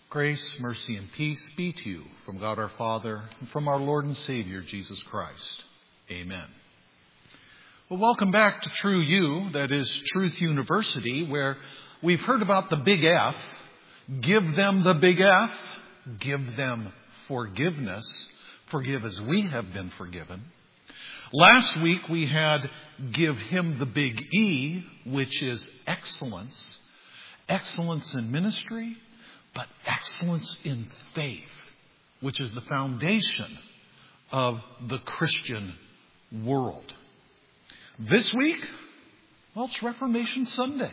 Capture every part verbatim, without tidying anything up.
Grace, mercy, and peace be to you from God our Father and from our Lord and Savior, Jesus Christ. Amen. Well, welcome back to True You, that is Truth University, where we've heard about the big F. Give them the big F. Give them forgiveness. Forgive as we have been forgiven. Last week we had give him the big E, which is excellence. Excellence in ministry, but excellence in faith, which is the foundation of the Christian world. This week, well, it's Reformation Sunday.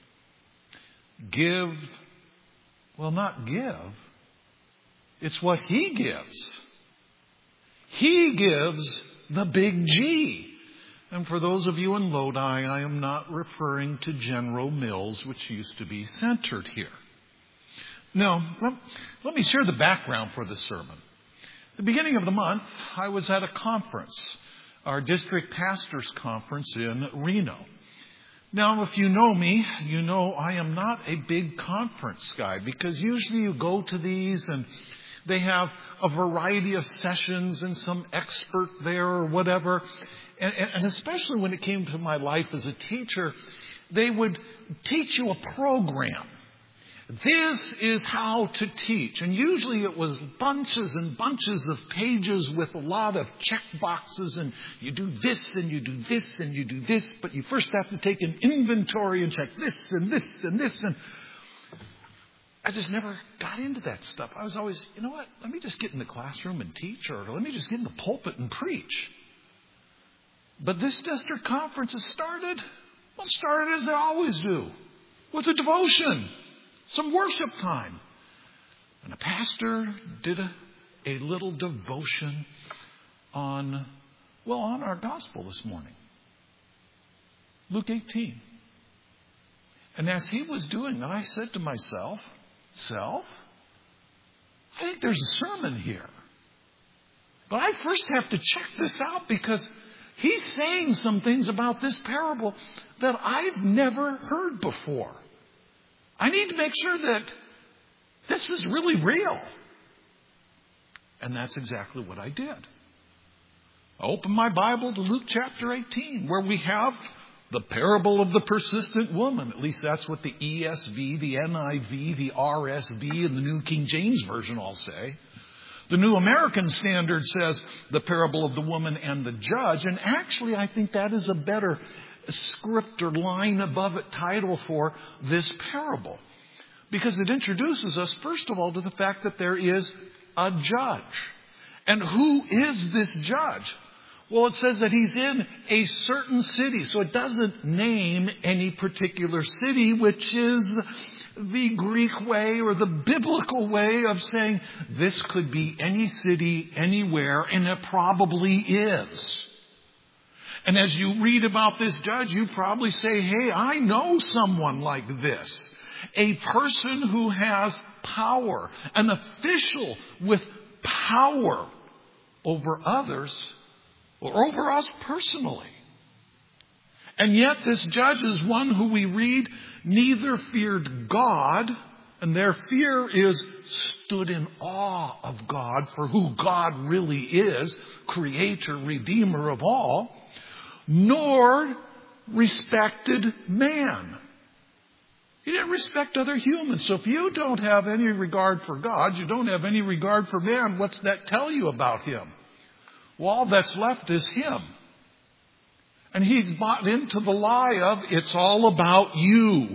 Give, well, not give. It's what he gives. He gives the big G. And for those of you in Lodi, I am not referring to General Mills, which used to be centered here. No, let, let me share the background for this sermon. At the beginning of the month, I was at a conference, our district pastors' conference in Reno. Now, if you know me, you know I am not a big conference guy, because usually you go to these and they have a variety of sessions and some expert there or whatever. And, and especially when it came to my life as a teacher, they would teach you a program. This is how to teach. And usually it was bunches and bunches of pages with a lot of check boxes. And you do this and you do this and you do this. But you first have to take an inventory and check this and this and this. And I just never got into that stuff. I was always, you know what, let me just get in the classroom and teach, or let me just get in the pulpit and preach. But this district conference has started, well, it started as they always do, with a devotion, some worship time. And a pastor did a, a little devotion on, well, on our gospel this morning. Luke eighteen. And as he was doing that, I said to myself, Self, I think there's a sermon here. But I first have to check this out, because he's saying some things about this parable that I've never heard before. I need to make sure that this is really real. And that's exactly what I did. I opened my Bible to Luke chapter eighteen, where we have the parable of the persistent woman. At least that's what the E S V, the N I V, the R S V, and the New King James Version all say. The New American Standard says the parable of the woman and the judge. And actually, I think that is a better script or line above it title for this parable, because it introduces us, first of all, to the fact that there is a judge. And who is this judge? Well, it says that he's in a certain city. So it doesn't name any particular city, which is the Greek way or the biblical way of saying this could be any city, anywhere, and it probably is. And as you read about this judge, you probably say, hey, I know someone like this. A person who has power, an official with power over others, or over us personally. And yet this judge is one who we read neither feared God, and their fear is stood in awe of God for who God really is, creator, redeemer of all, nor respected man. He didn't respect other humans. So if you don't have any regard for God, you don't have any regard for man, what's that tell you about him? Well, all that's left is him. And he's bought into the lie of it's all about you.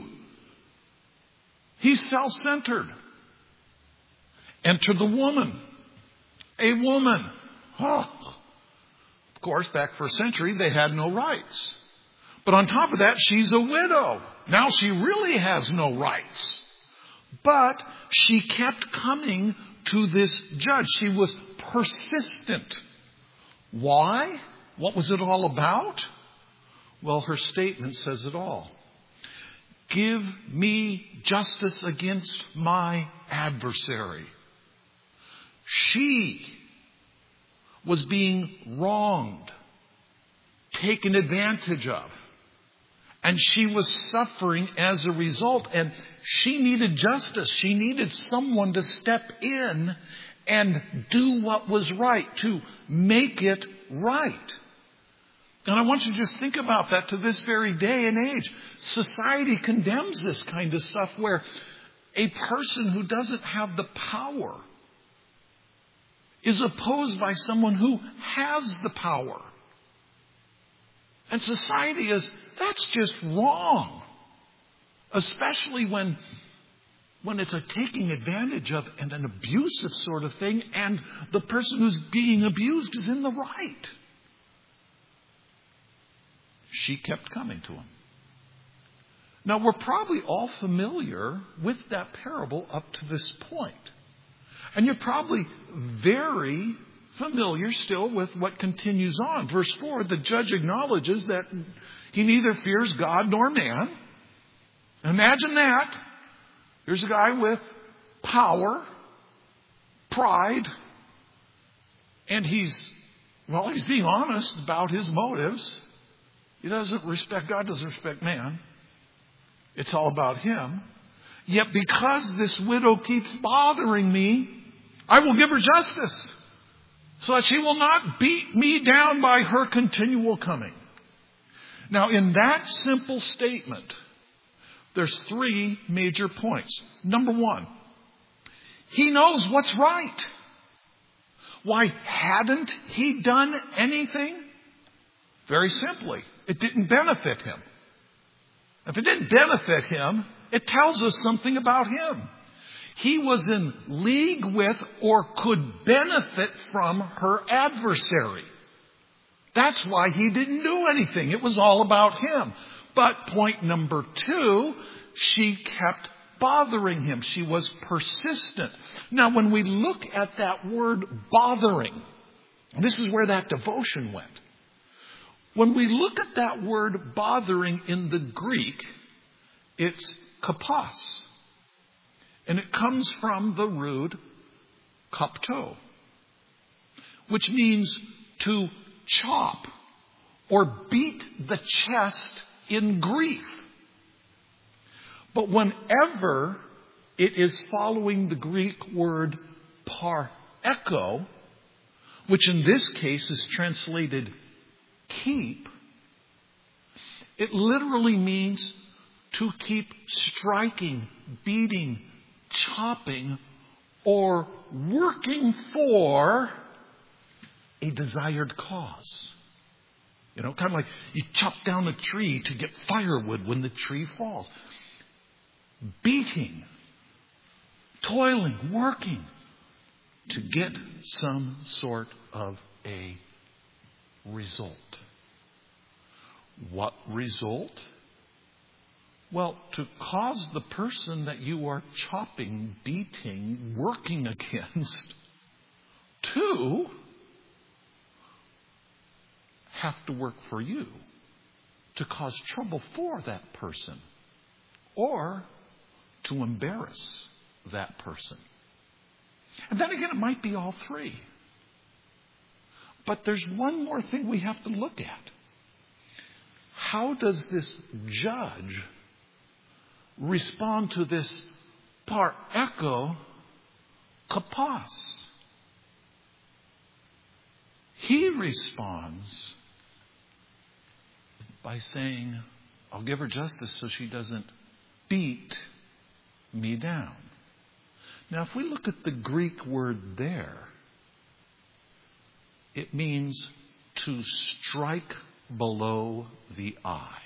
He's self-centered. Enter the woman. A woman. Oh. Of course, back for a century, they had no rights. But on top of that, she's a widow. Now she really has no rights. But she kept coming to this judge. She was persistent. Why? What was it all about? Well, her statement says it all. Give me justice against my adversary. She was being wronged, taken advantage of. And she was suffering as a result. And she needed justice. She needed someone to step in and do what was right, to make it right. And I want you to just think about that to this very day and age. Society condemns this kind of stuff where a person who doesn't have the power is opposed by someone who has the power. And society is, that's just wrong. Especially when, when it's a taking advantage of and an abusive sort of thing, and the person who's being abused is in the right. She kept coming to him. Now, we're probably all familiar with that parable up to this point. And you're probably very familiar still with what continues on. Verse four, the judge acknowledges that he neither fears God nor man. Imagine that. Here's a guy with power, pride, and he's, well, he's being honest about his motives. He doesn't respect God, doesn't respect man. It's all about him. Yet because this widow keeps bothering me, I will give her justice, so that she will not beat me down by her continual coming. Now, in that simple statement, there's three major points. Number one, he knows what's right. Why hadn't he done anything? Very simply, it didn't benefit him. If it didn't benefit him, it tells us something about him. He was in league with or could benefit from her adversary. That's why he didn't do anything. It was all about him. But point number two, she kept bothering him. She was persistent. Now, when we look at that word bothering, this is where that devotion went. When we look at that word bothering in the Greek, it's kapos. And it comes from the root kopto, which means to chop or beat the chest in grief. But whenever it is following the Greek word par echo, which in this case is translated keep, it literally means to keep striking, beating, chopping, or working for a desired cause. You know, kind of like you chop down a tree to get firewood when the tree falls. Beating, toiling, working to get some sort of a result. What result? Well, to cause the person that you are chopping, beating, working against to have to work for you, to cause trouble for that person, or to embarrass that person. And then again, it might be all three. But there's one more thing we have to look at. How does this judge respond to this par echo kapos? He responds by saying, I'll give her justice so she doesn't beat me down. Now, if we look at the Greek word there, it means to strike below the eye.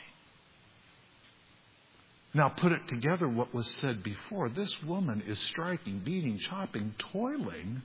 Now, put it together what was said before. This woman is striking, beating, chopping, toiling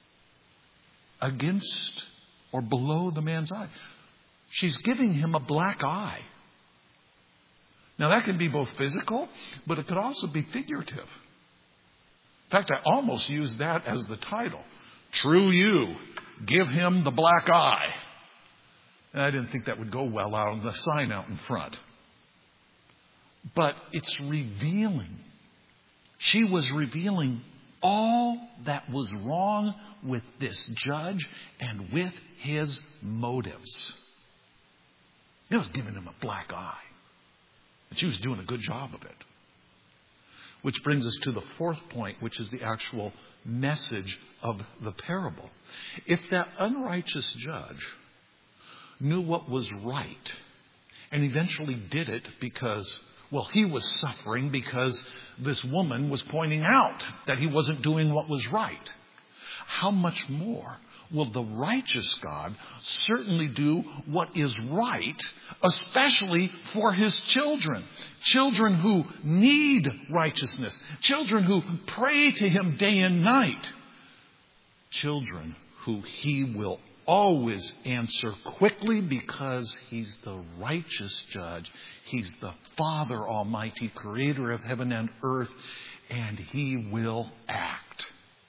against or below the man's eye. She's giving him a black eye. Now, that can be both physical, but it could also be figurative. In fact, I almost used that as the title. True you, give him the black eye. And I didn't think that would go well out on the sign out in front. But it's revealing. She was revealing all that was wrong with this judge and with his motives. It was giving him a black eye. And she was doing a good job of it. Which brings us to the fourth point, which is the actual message of the parable. If that unrighteous judge knew what was right and eventually did it because, well, he was suffering because this woman was pointing out that he wasn't doing what was right, how much more will the righteous God certainly do what is right, especially for his children? Children who need righteousness. Children who pray to him day and night. Children who he will always answer quickly because he's the righteous judge. He's the Father Almighty, creator of heaven and earth, and he will act.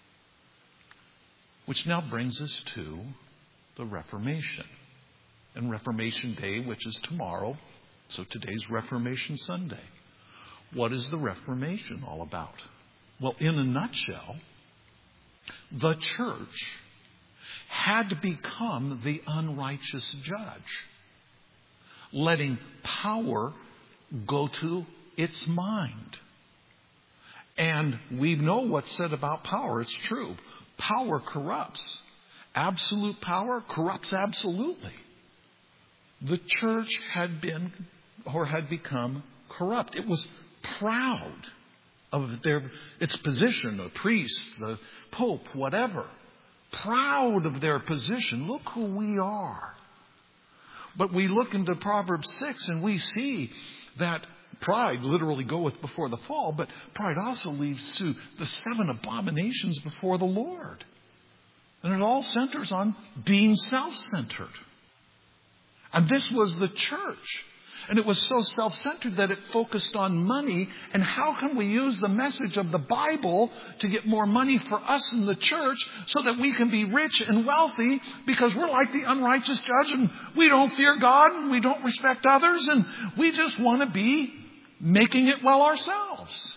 Which now brings us to the Reformation. And Reformation Day, which is tomorrow, so today's Reformation Sunday. What is the Reformation all about? Well, in a nutshell, the church had to become the unrighteous judge, letting power go to its mind. And we know what's said about power. It's true. Power corrupts. Absolute power corrupts absolutely. The church had been or had become corrupt. It was proud of their its position, the priest, the pope, whatever. Proud of their position. Look who we are. But we look into Proverbs six and we see that pride literally goeth before the fall, but pride also leads to the seven abominations before the Lord. And it all centers on being self-centered. And this was the church. And it was so self-centered that it focused on money. And how can we use the message of the Bible to get more money for us in the church so that we can be rich and wealthy because we're like the unrighteous judge and we don't fear God and we don't respect others and we just want to be making it well ourselves.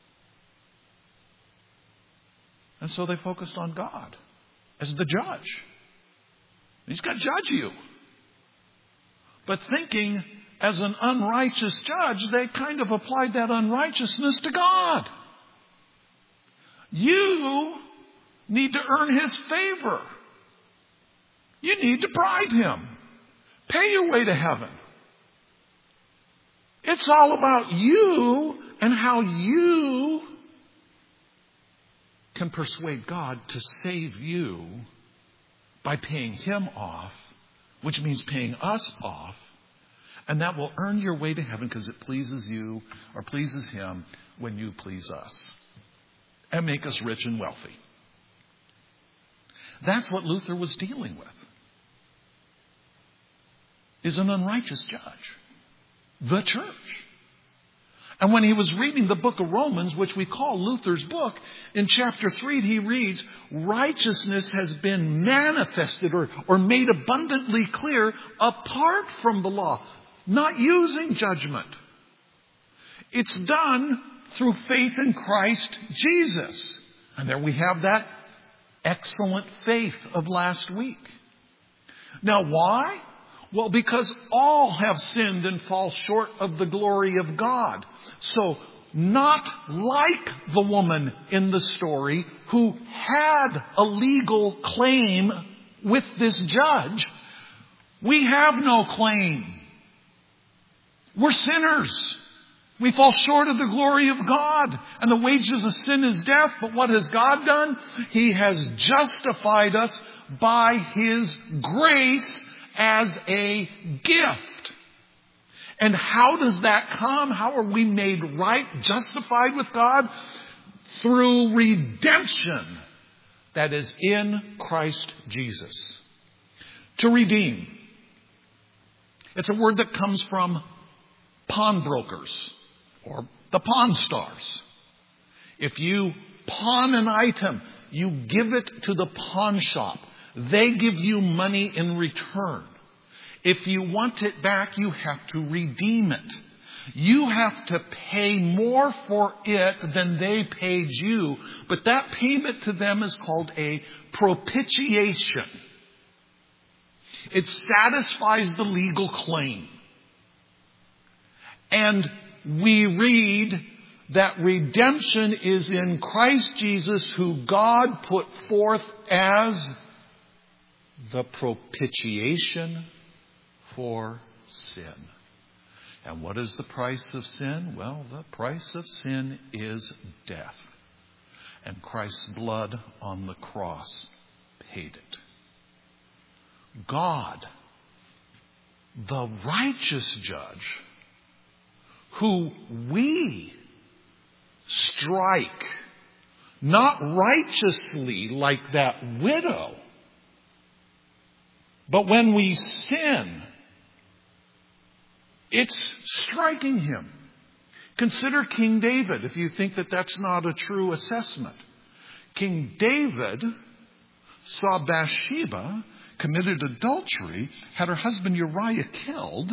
And so they focused on God as the judge. He's got to judge you. But thinking as an unrighteous judge, they kind of applied that unrighteousness to God. You need to earn his favor. You need to bribe him. Pay your way to heaven. It's all about you and how you can persuade God to save you by paying him off, which means paying us off. And that will earn your way to heaven because it pleases you or pleases him when you please us. And make us rich and wealthy. That's what Luther was dealing with. Is an unrighteous judge. The church. And when he was reading the book of Romans, which we call Luther's book, in chapter three he reads, righteousness has been manifested or, or made abundantly clear apart from the law. Not using judgment. It's done through faith in Christ Jesus. And there we have that excellent faith of last week. Now why? Well, because all have sinned and fall short of the glory of God. So, not like the woman in the story who had a legal claim with this judge, we have no claim. We're sinners. We fall short of the glory of God. And the wages of sin is death. But what has God done? He has justified us by his grace as a gift. And how does that come? How are we made right, justified with God? Through redemption that is in Christ Jesus. To redeem. It's a word that comes from pawnbrokers or the pawn stars. If you pawn an item, you give it to the pawn shop. They give you money in return. If you want it back, you have to redeem it. You have to pay more for it than they paid you. But that payment to them is called a propitiation. It satisfies the legal claim. And we read that redemption is in Christ Jesus, who God put forth as the propitiation for sin. And what is the price of sin? Well, the price of sin is death. And Christ's blood on the cross paid it. God, the righteous judge, who we strike, not righteously like that widow, but when we sin, it's striking him. Consider King David, if you think that that's not a true assessment. King David saw Bathsheba, committed adultery, had her husband Uriah killed,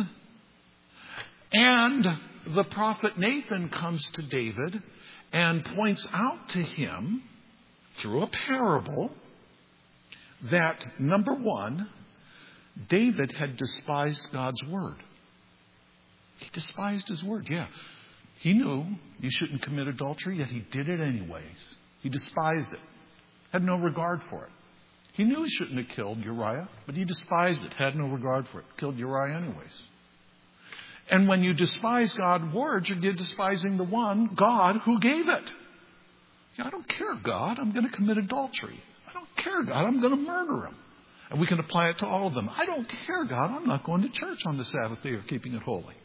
and the prophet Nathan comes to David and points out to him through a parable that, number one, David had despised God's word. He despised his word, yeah. He knew you shouldn't commit adultery, yet he did it anyways. He despised it, had no regard for it. He knew he shouldn't have killed Uriah, but he despised it, had no regard for it, killed Uriah anyways. And when you despise God's words, you're despising the one, God, who gave it. Yeah, I don't care, God, I'm going to commit adultery. I don't care, God, I'm going to murder him. And we can apply it to all of them. I don't care, God, I'm not going to church on the Sabbath day or keeping it holy.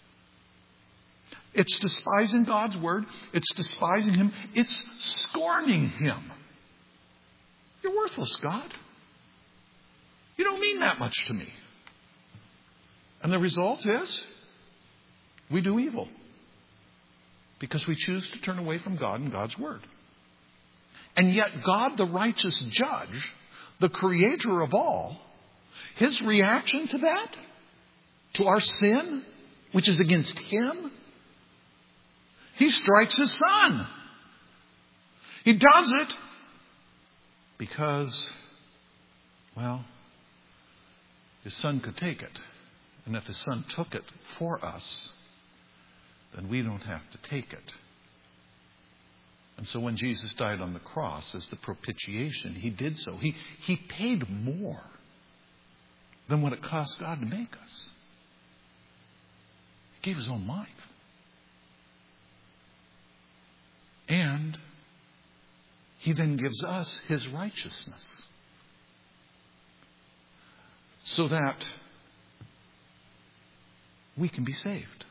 It's despising God's word. It's despising him. It's scorning him. You're worthless, God. You don't mean that much to me. And the result is we do evil because we choose to turn away from God and God's word. And yet God, the righteous judge, the creator of all, his reaction to that, to our sin, which is against him, he strikes his son. He does it because, well, his son could take it. And if his son took it for us, then we don't have to take it. And so when Jesus died on the cross as the propitiation, he did so. He, he paid more than what it cost God to make us. He gave his own life. And he then gives us his righteousness. So that we can be saved.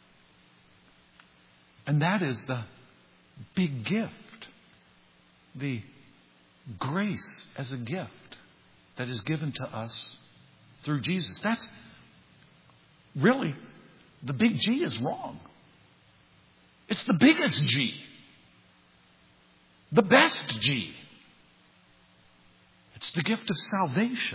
And that is the big gift. The grace as a gift that is given to us through Jesus. That's really, the big G is wrong. It's the biggest G. The best G. It's the gift of salvation.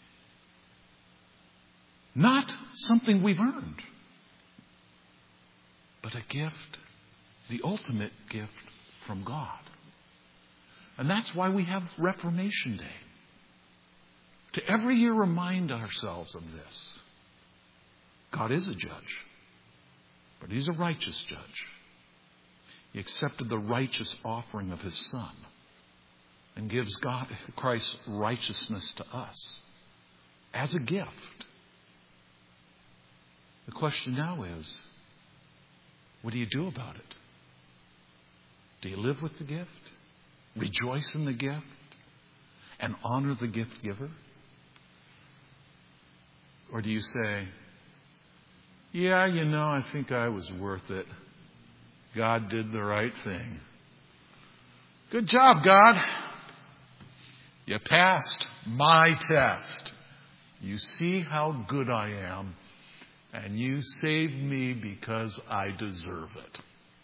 Not something we've earned, but a gift, the ultimate gift from God. And that's why we have Reformation Day. To every year remind ourselves of this. God is a judge, but he's a righteous judge. He accepted the righteous offering of his Son and gives God, Christ's righteousness to us as a gift. The question now is, what do you do about it? Do you live with the gift? Rejoice in the gift? And honor the gift giver? Or do you say, yeah, you know, I think I was worth it. God did the right thing. Good job, God. You passed my test. You see how good I am. And you saved me because I deserve it.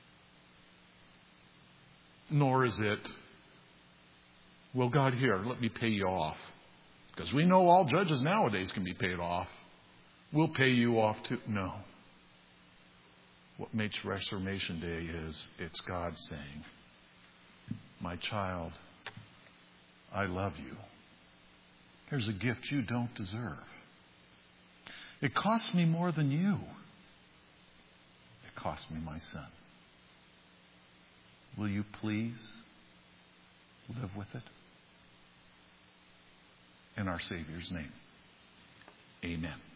Nor is it, well, God, here, let me pay you off. Because we know all judges nowadays can be paid off. We'll pay you off too. No. What makes Reformation Day is it's God saying, my child, I love you. Here's a gift you don't deserve. It cost me more than you. It cost me my son. Will you please live with it? In our Savior's name, amen.